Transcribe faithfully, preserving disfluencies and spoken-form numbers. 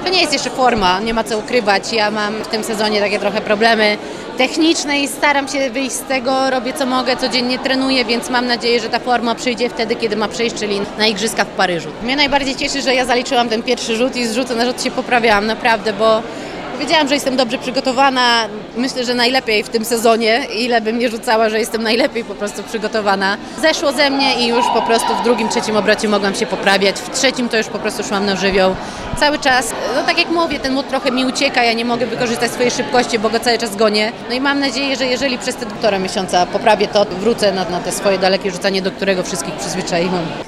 To nie jest jeszcze forma, nie ma co ukrywać. Ja mam w tym sezonie takie trochę problemy techniczne i staram się wyjść z tego, robię co mogę, codziennie trenuję, więc mam nadzieję, że ta forma przyjdzie wtedy, kiedy ma przyjść, czyli na Igrzyska w Paryżu. Mnie najbardziej cieszy, że ja zaliczyłam ten pierwszy rzut i z rzutu na rzut się poprawiałam, naprawdę, bo wiedziałam, że jestem dobrze przygotowana, myślę, że najlepiej w tym sezonie, ile bym nie rzucała, że jestem najlepiej po prostu przygotowana. Zeszło ze mnie i już po prostu w drugim, trzecim obrocie mogłam się poprawiać, w trzecim to już po prostu szłam na żywioł. Cały czas, no tak jak mówię, ten łód trochę mi ucieka, ja nie mogę wykorzystać swojej szybkości, bo go cały czas gonię. No i mam nadzieję, że jeżeli przez te półtora miesiąca poprawię to, wrócę na, na te swoje dalekie rzucanie, do którego wszystkich przyzwyczaiłam.